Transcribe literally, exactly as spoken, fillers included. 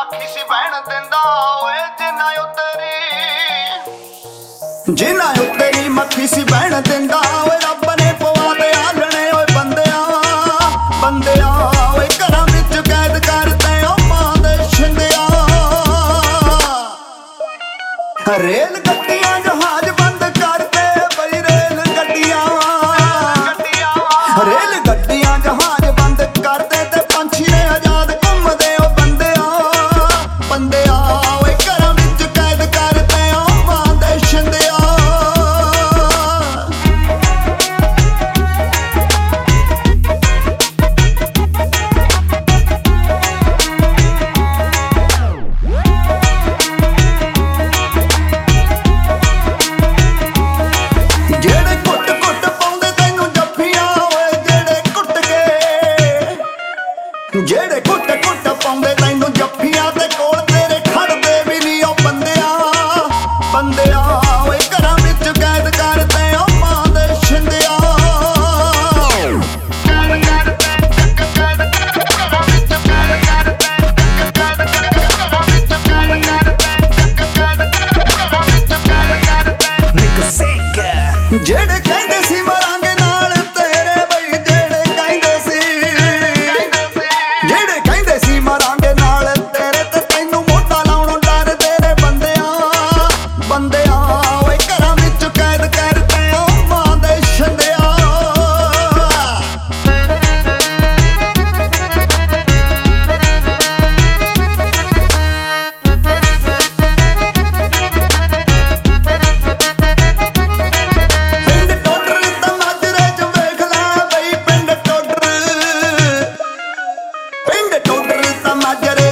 ਮੱਖੀ ਸੀ ਬਹਿਣ ਦਿੰਦਾ ਓਏ ਜਿੰਨਾ ਉਤਰੀ ਜਿੰਨਾ ਉਤਰੀ ਮੱਖੀ ਸੀ ਬਹਿਣ ਦਿੰਦਾ ਓਏ ਰੱਬ ਨੇ ਪਵਾ ਦੇ ਆਲਣੇ ਓਏ ਬੰਦਿਆ ਬੰਦਿਆ ਓਏ ਘਰਾਂ ਵਿੱਚ ਕੈਦ ਕਰਤੇ ਓ ਮਾਂ ਦੇ ਛਿੰਦਿਆ ਰੇਲ ਗੱਡੀਆਂ ਜਹਾਜ਼ ਬੰਦ ਕਰਤੇ ਬਈ ਰੇਲ ਗੱਡੀਆਂ ਰੇਲ ਗੱਡੀਆਂ ਜਹਾਜ਼ ਬੰਦ ਕਰਦੇ ਤੇ ਪੰਛੀ ਨੇ ਆਜ਼ਾਦ ਘੁੰਮਦੇ ਓ ਬੰਦਿਆ ਬੰਦਿਆ ਓਏ ਘਰਾਂ ਵਿੱਚ ਕੈਦ ਕਰਤੇ ਓ ਮਾਂ ਦੇ ਛਿੰਦਿਆ ਜਿਹੜੇ ਕੁੱਟ ਕੁੱਟ ਪਾਉਂਦੇ ਤੈਨੂੰ ਜੱਫੀਆਂ ਓਏ ਜਿਹੜੇ ਕੁੱਟ ਕੇ ਜਿਹੜੇ ਕੁੱਟ ਕੁੱਟ ਪਾਉਂਦੇ ਤੈਨੂੰ ਜੱਫੀਆਂ ਤੇ ਕੋਲ ਤੇਰੇ ਖੜਦੇ ਵੀ ਨਹੀਂ ਓ ਬੰਦਿਆ ਬੰਦਿਆ ਓਏ ਘਰਾਂ ਵਿੱਚ ਕੈਦ ਕਰਤੇ ਓ ਮਾਂ ਦੇ ਛਿੰਦਿਆ ਜਿਹੜੇ ਕਹਿੰਦੇ ਸੀ ਮਰਾਂਗੇ ਨਾਲ ਤੇਰੇ ਬਈ ਜਿਹੜੇ ਕਹਿੰਦੇ ਸੀ ਜਿਹੜੇ ਕਹਿੰਦੇ ਸੀ ਮਰਾਂਗੇ ਨਾਲ ਤੇਰੇ ਤੇ ਤੈਨੂੰ ਮੋਢਾ ਲਾਉਣੋਂ ਡਰਦੇ ਨੇ ਬੰਦਿਆ ਬੰਦਿਆ ਓਏ ਘਰਾਂ ਵਿੱਚ ਕੈਦ ਕਰਤੇ ਓ ਮਾਂ ਦੇ ਛਿੰਦਿਆ ਪਿੰਡ ਟੋਡਰ ਤਾਂ ਮਾਜਰੇ ਚ ਵੇਖ ਲੈ ਬਈ ਪਿੰਡ ਟੋਡਰ ਪਿੰਡ ਟੋਡਰ ਤਾਂ ਮਾਜਰੇ